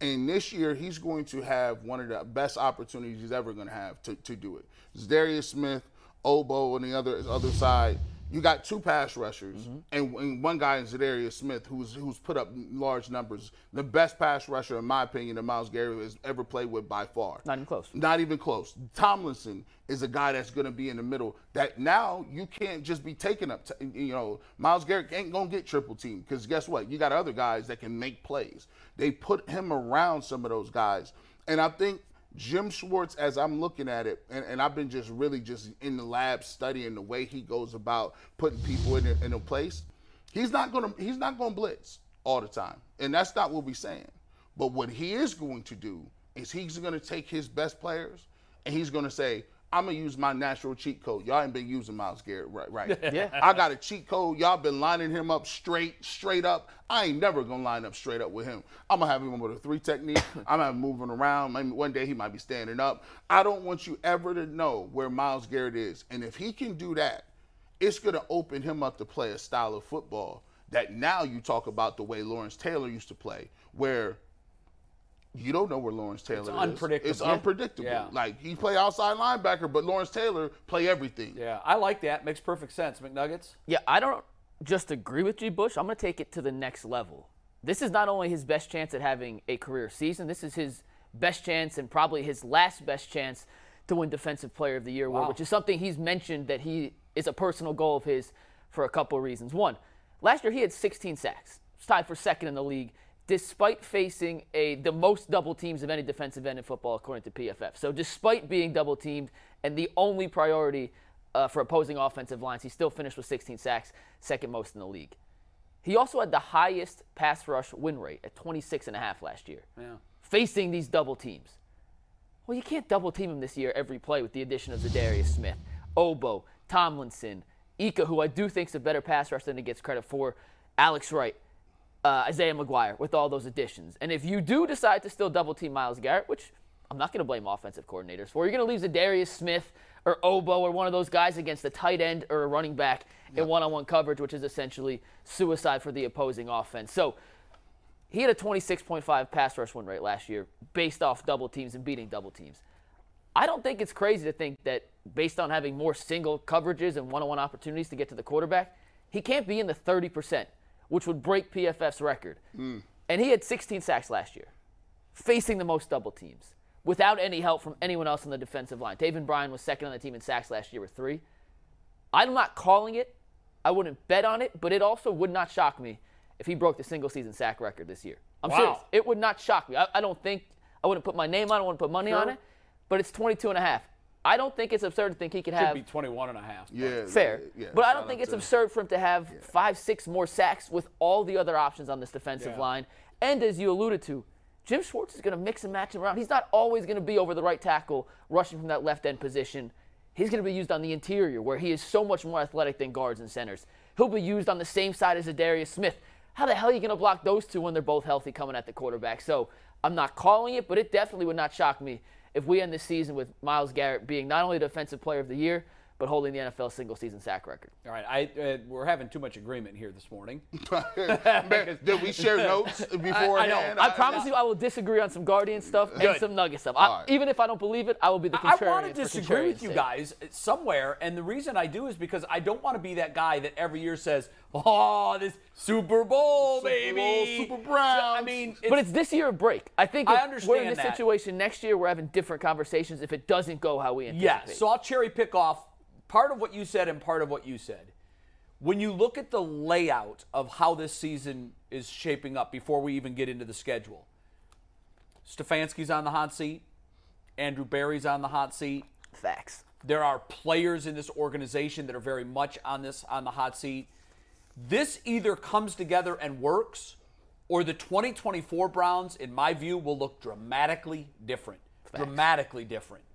And this year, he's going to have one of the best opportunities he's ever going to have to do it. Darius Smith, Obo on the other side. You got 2 pass rushers, and one guy is Darius Smith, who's put up large numbers. The best pass rusher, in my opinion, that Myles Garrett has ever played with by far. Not even close. Not even close. Tomlinson is a guy that's going to be in the middle. That now you can't just be taking up. Myles Garrett ain't going to get triple teamed because guess what? You got other guys that can make plays. They put him around some of those guys, and I think Jim Schwartz, as I'm looking at it, and I've been just really just in the lab studying the way he goes about putting people in a place. He's not gonna blitz all the time, and that's not what we're saying. But what he is going to do is he's going to take his best players and he's going to say, I'm going to use my natural cheat code. Y'all ain't been using Myles Garrett right. Yeah. I got a cheat code. Y'all been lining him up straight up. I ain't never going to line up straight up with him. I'm going to have him with a 3 technique. I'm going to have him moving around. Maybe one day he might be standing up. I don't want you ever to know where Myles Garrett is. And if he can do that, it's going to open him up to play a style of football that now you talk about the way Lawrence Taylor used to play, where you don't know where Lawrence Taylor is. Unpredictable. It's unpredictable. Yeah. Like, he play outside linebacker, but Lawrence Taylor play everything. Yeah, I like that. Makes perfect sense. McNuggets? Yeah, I don't just agree with G. Bush. I'm going to take it to the next level. This is not only his best chance at having a career season, this is his best chance and probably his last best chance to win Defensive Player of the Year award, which is something he's mentioned that he is a personal goal of his for a couple of reasons. One, last year he had 16 sacks. It's tied for second in the league, despite facing the most double teams of any defensive end in football, according to PFF. So despite being double teamed and the only priority for opposing offensive lines, he still finished with 16 sacks, second most in the league. He also had the highest pass rush win rate at 26.5 last year, facing these double teams. Well, you can't double team him this year every play with the addition of Zadarius Smith, Obo, Tomlinson, Ika, who I do think is a better pass rusher than he gets credit for, Alex Wright, Isaiah McGuire, with all those additions. And if you do decide to still double team Myles Garrett, which I'm not going to blame offensive coordinators for, you're going to leave Zadarius Smith or Obo or one of those guys against a tight end or a running back in one-on-one coverage, which is essentially suicide for the opposing offense. So he had a 26.5 pass rush win rate last year based off double teams and beating double teams. I don't think it's crazy to think that based on having more single coverages and one-on-one opportunities to get to the quarterback, he can't be in the 30%, which would break PFF's record. And he had 16 sacks last year, facing the most double teams, without any help from anyone else on the defensive line. Taven Bryan was second on the team in sacks last year with 3. I'm not calling it. I wouldn't bet on it, but it also would not shock me if he broke the single-season sack record this year. I'm serious. It would not shock me. I don't think – I wouldn't put my name on it. I wouldn't put money on it, but it's 22.5. I don't think it's absurd to think he could have – Should be 21.5. Yeah, fair. Yeah, but I don't think it's absurd for him to have 5-6 more sacks with all the other options on this defensive line. And as you alluded to, Jim Schwartz is going to mix and match him around. He's not always going to be over the right tackle, rushing from that left end position. He's going to be used on the interior, where he is so much more athletic than guards and centers. He'll be used on the same side as Zadarius Smith. How the hell are you going to block those two when they're both healthy coming at the quarterback? So I'm not calling it, but it definitely would not shock me if we end this season with Myles Garrett being not only Defensive Player of the Year, but holding the NFL single-season sack record. All right, we're having too much agreement here this morning. Man, did we share notes beforehand? I know. I promise you I will disagree on some Guardian stuff and some Nugget stuff. right. Even if I don't believe it, I will be the I contrarian. want to for disagree with contrarian's you sake. guys somewhere, and the reason I do is because I don't want to be that guy that every year says, "Oh, this Super Bowl, baby, Super Browns." I mean, But it's this year a break. I think I if understand we're in this that. situation next year, we're having different conversations if it doesn't go how we anticipate. yeah. So I'll cherry pick off part of what you said and part of what you said. When you look at the layout of how this season is shaping up before we even get into the schedule, Stefanski's on the hot seat. Andrew Berry's on the hot seat. Facts. There are players in this organization that are very much on the hot seat. This either comes together and works, or the 2024 Browns, in my view, will look dramatically different. Dramatically different.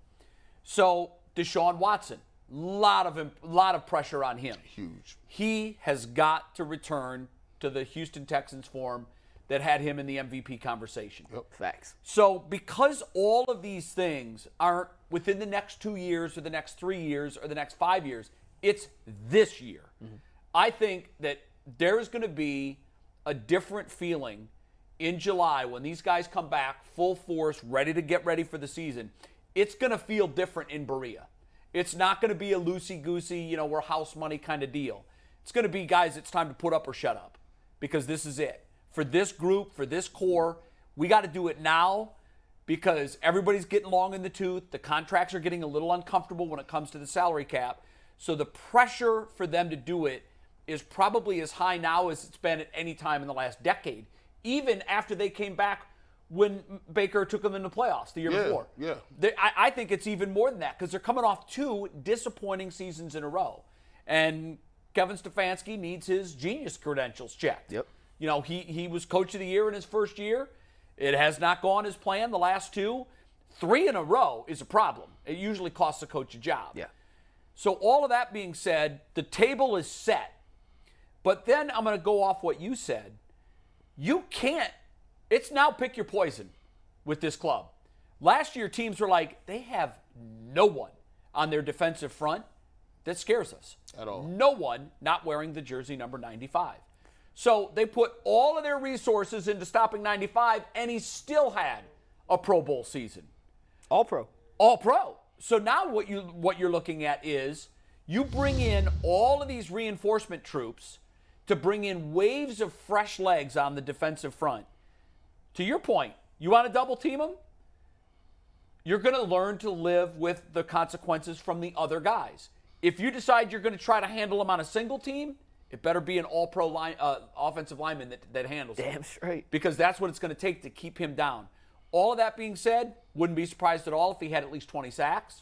So Deshaun Watson, lot of pressure on him. Huge. He has got to return to the Houston Texans form that had him in the MVP conversation. Facts. So because all of these things aren't within the next 2 years or the next 3 years or the next 5 years, it's this year. I think that there is going to be a different feeling in July, when these guys come back full force, ready to get ready for the season, it's going to feel different in Berea. It's not going to be a loosey-goosey, we're house money kind of deal. It's going to be, guys, it's time to put up or shut up, because this is it. For this group, for this core, we got to do it now, because everybody's getting long in the tooth. The contracts are getting a little uncomfortable when it comes to the salary cap. So the pressure for them to do it is probably as high now as it's been at any time in the last decade, even after they came back when Baker took them into playoffs the year before. Yeah. I think it's even more than that, because they're coming off 2 disappointing seasons in a row. And Kevin Stefanski needs his genius credentials checked. Yep. He was coach of the year in his first year. It has not gone as planned the last 2. 3 in a row is a problem. It usually costs a coach a job. Yeah. So all of that being said, the table is set. But then I'm going to go off what you said. You can't. It's now pick your poison with this club. Last year, teams were like, they have no one on their defensive front that scares us. At all. No one not wearing the jersey number 95. So they put all of their resources into stopping 95, and he still had a Pro Bowl season. All pro. All pro. So now what you're looking at is you bring in all of these reinforcement troops to bring in waves of fresh legs on the defensive front. To your point, you want to double team them? You're going to learn to live with the consequences from the other guys. If you decide you're going to try to handle them on a single team, it better be an all-pro offensive lineman that handles him. Damn straight. Because that's what it's going to take to keep him down. All of that being said, wouldn't be surprised at all if he had at least 20 sacks.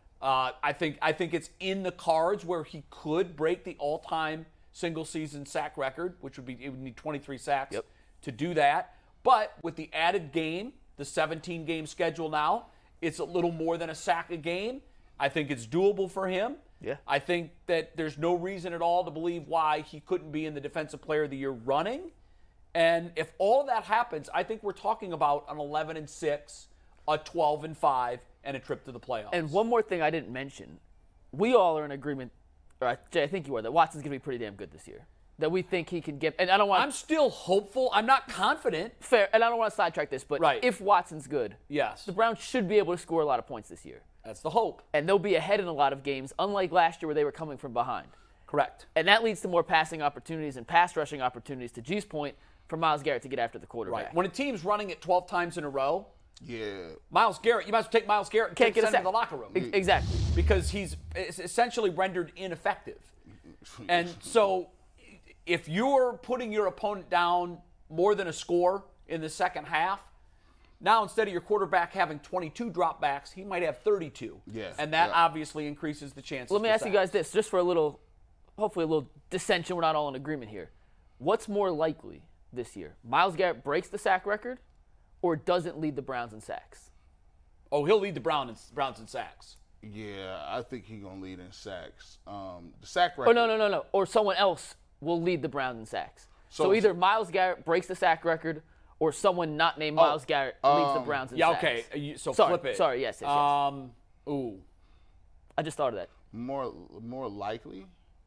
I think it's in the cards where he could break the all-time single-season sack record, which would need 23 sacks to do that. But with the added game, the 17-game schedule now, it's a little more than a sack a game. I think it's doable for him. Yeah. I think that there's no reason at all to believe why he couldn't be in the Defensive Player of the Year running. And if all of that happens, I think we're talking about an 11-6, a 12-5, and a trip to the playoffs. And one more thing I didn't mention. We all are in agreement, or Jay, I think you are, that Watson's going to be pretty damn good this year. That we think he can get, and I don't want. I'm still hopeful. I'm not confident. Fair, and I don't want to sidetrack this, but Right. if Watson's good, Yes. the Browns should be able to score a lot of points this year. That's the hope. And they'll be ahead in a lot of games, unlike last year where they were coming from behind. Correct. And that leads to more passing opportunities and pass rushing opportunities, to G's point, for Myles Garrett to get after the quarterback. Right. When a team's running it 12 times in a row, Yeah. Myles Garrett, you might as well take Myles Garrett and Can't get a send him sack. to the locker room. Exactly. Because he's essentially rendered ineffective. And so if you're putting your opponent down more than a score in the second half, now instead of your quarterback having 22 dropbacks, he might have 32. Yes. And that Yeah. obviously increases the chances. Let me for ask you sacks. guys this, just for a little, hopefully a little dissension. We're not all in agreement here. What's more likely this year? Myles Garrett breaks the sack record or doesn't lead the Browns in sacks? Oh, he'll lead the Browns in sacks. Yeah, I think he's going to lead in sacks. The sack Oh, record. no. Or someone else will lead the Browns in sacks. So So- either Myles Garrett breaks the sack record or someone not named Myles Garrett leads the Browns in Yeah, sacks. okay. So Sorry, flip it. sorry, yes. Ooh. I just thought of that. More likely?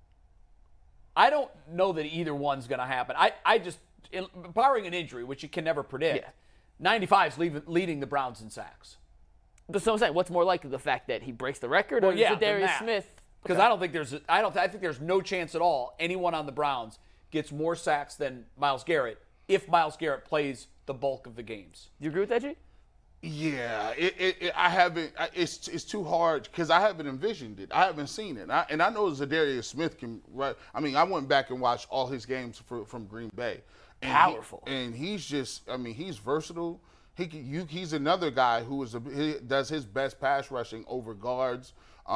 I don't know that either one's going to happen. I just, barring an injury, which you can never predict, Yeah. 95's leading the Browns in sacks. But so I'm saying, what's more likely, the fact that he breaks the record, or Well, yeah, Zadarius than that. Smith? Because I think there's no chance at all anyone on the Browns gets more sacks than Myles Garrett if Myles Garrett plays the bulk of the games. You agree with that, G? Yeah, I haven't. It's too hard because I haven't envisioned it. I haven't seen it, and I know Zadarius Smith can. Right. I mean, I went back and watched all his games from Green Bay. And Powerful. And he's just. I mean, he's versatile. He's another guy who he does his best pass rushing over guards.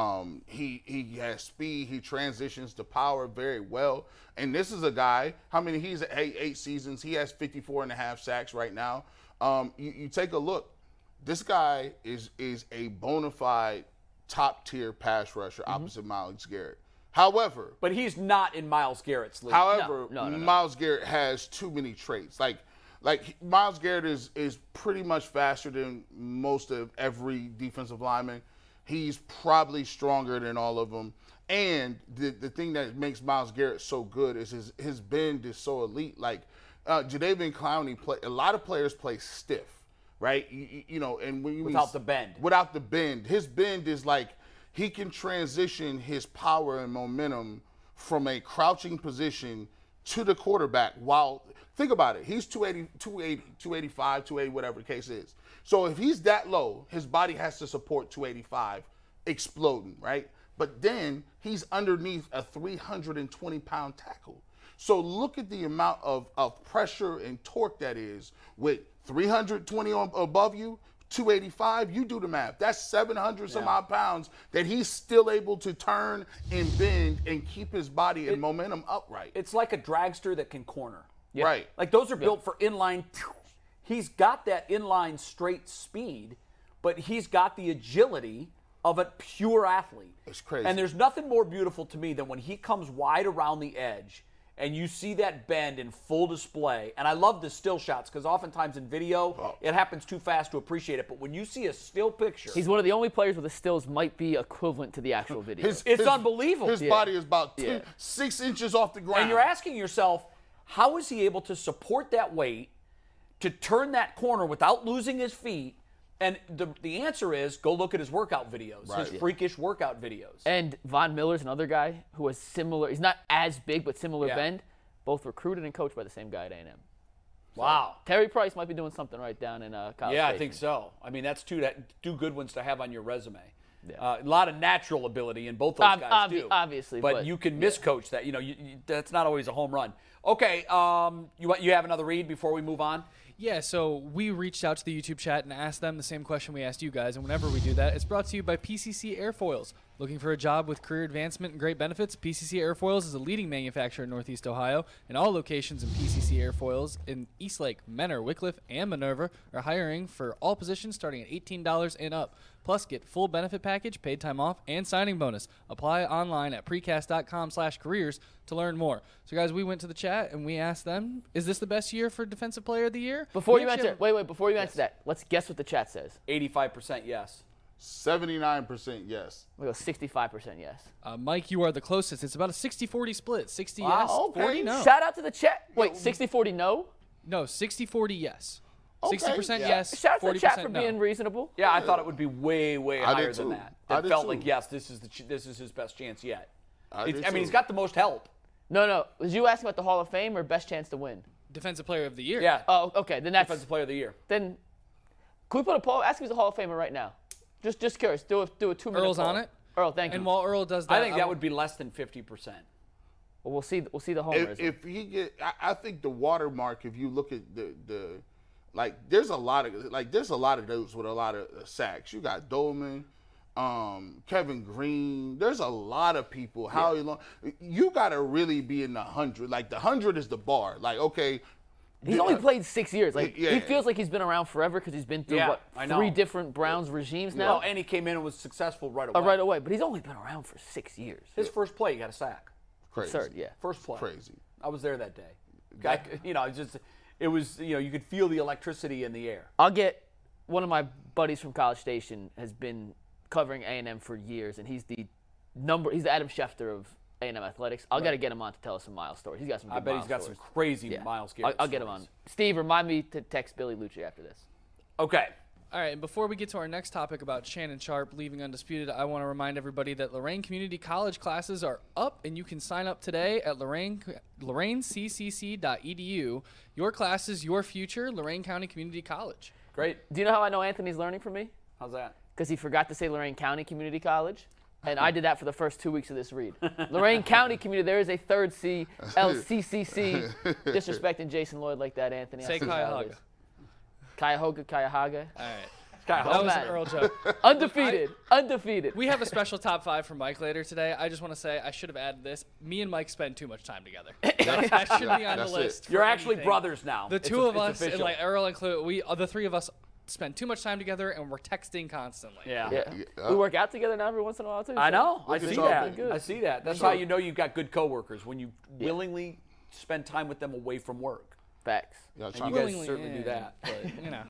He has speed. He transitions to power very well. And this is a guy. How many? He's at 8 seasons. He has 54.5 sacks right now. You take a look. This guy is a bona fide top-tier pass rusher opposite Myles Garrett. However, But he's not in Myles Garrett's league. No. Myles Garrett has too many traits. Like Myles Garrett is pretty much faster than most of every defensive lineman. He's probably stronger than all of them. And the thing that makes Myles Garrett so good is his bend is so elite. Like Jadeveon Clowney a lot of players play stiff, right? You know, and when you Without the bend. Without the bend. His bend is like he can transition his power and momentum from a crouching position to the quarterback while think about it. He's 285, 280, whatever the case is. So if he's that low, his body has to support 285 exploding, right? But then he's underneath a 320-pound tackle. So look at the amount of pressure and torque that is with 320 above you, 285, you do the math. That's 700 some odd pounds that he's still able to turn and bend and keep his body and momentum upright. It's like a dragster that can corner. Right. Like those are built for inline. He's got that inline straight speed, but he's got the agility of a pure athlete. It's crazy. And there's nothing more beautiful to me than when he comes wide around the edge and you see that bend in full display. And I love the still shots because oftentimes in video, it happens too fast to appreciate it. But when you see a still picture, He's one of the only players where the stills might be equivalent to the actual video. it's unbelievable. His body is about 6 inches off the ground. And you're asking yourself, how is he able to support that weight, to turn that corner without losing his feet? And the answer is, go look at his workout videos, his freakish workout videos. And Von Miller's another guy who has similar, he's not as big, but similar Yeah. bend, both recruited and coached by the same guy at A&M. Wow. Terry Price might be doing something right down in College Yeah, I Station. think so. I mean, that's two good ones to have on your resume. A lot of natural ability in both those guys, too. Obviously. But you can miscoach that. You know, that's not always a home run. Okay, you have another read before we move on? Yeah, so we reached out to the YouTube chat and asked them the same question we asked you guys, and whenever we do that, it's brought to you by PCC Airfoils. Looking for a job with career advancement and great benefits? PCC Airfoils is a leading manufacturer in Northeast Ohio, and all locations in PCC Airfoils in Eastlake, Menor, Wickliffe, and Minerva are hiring for all positions starting at $18 and up. Plus, get full benefit package, paid time off, and signing bonus. Apply online at precast.com/careers to learn more. So, guys, we went to the chat and we asked them, is this the best year for Defensive Player of the Year? Before you answer, before you answer that, let's guess what the chat says. 85% yes. 79% yes. We go 65% yes. Mike, you are the closest. It's about a 60-40 split. 60 Wow, yes, okay. 40 no. Shout out to the chat. Wait, 60-40 no? No, 60-40 yes. Okay. 60% Yeah. yes, Shout out to the 40% chat for no. being reasonable. Yeah, I thought it would be way, way I did higher than too. that. I It did felt too. like, yes, this is his best chance yet. I mean, did he's too. got the most help. No. Was you asking about the Hall of Fame or best chance to win? Defensive Player of the Year. Yeah, Oh, okay. Then that's Defensive Player of the Year. then. Can we put a poll? Ask if he's a Hall of Famer right now. Just curious. Do a 2-minute Earl's poll. on it? Earl, thank And you. while Earl does that, I think that would be less than 50%. Well, we'll see the homers. If he get, I think the watermark. If you look at the like, there's a lot of those with a lot of sacks. You got Dolman, Kevin Green. There's a lot of people. Howie Long. You got to really be in the 100. Like the 100 is the bar. Like okay. He's only played 6 years. Like Yeah. he feels like he's been around forever because he's been through Yeah, what I know. 3 different Browns regimes now. Well, and he came in and was successful right away. Right away, but he's only been around for 6 years. His first play, he got a sack. Crazy. Absurd, yeah. First play. Crazy. I was there that day. It was you could feel the electricity in the air. I'll get one of my buddies from College Station has been covering A&M for years, and he's the Adam Schefter of A&M athletics. I'll gotta get him on to tell us some Miles stories. He's got some. Good I bet Miles he's got stories. some crazy Yeah. Miles Garrett I'll get him stories. on. Steve, remind me to text Billy Lucci after this. Okay. All right, and before we get to our next topic about Shannon Sharp leaving undisputed, I want to remind everybody that Lorain Community College classes are up, and you can sign up today at loraineccc.edu. Your classes, your future, Lorain County Community College. Great. Do you know how I know Anthony's learning from me? How's that? Because he forgot to say Lorain County Community College. And I did that for the first 2 weeks of this read. Lorain County Community, there is a third C, LCCC. Disrespecting Jason Lloyd like that, Anthony. Say Cuyahoga. Cuyahoga. All right. Guy, That was matter. an Earl joke. Undefeated. We have a special top 5 for Mike later today. I just want to say I should have added this. Me and Mike spend too much time together. That should be on the That's it. list. You're for actually anything. brothers now. The It's two of it's us, and official. like Earl included, the three of us spend too much time together, and we're texting constantly. Yeah. Yeah. We work out together now every once in a while, too. I so- know. I Look at see y'all that. being I see that. That's how you know you've got good coworkers when you willingly spend time with them away from work. Facts. Y'all And trying you to- guys certainly do that. But, you know.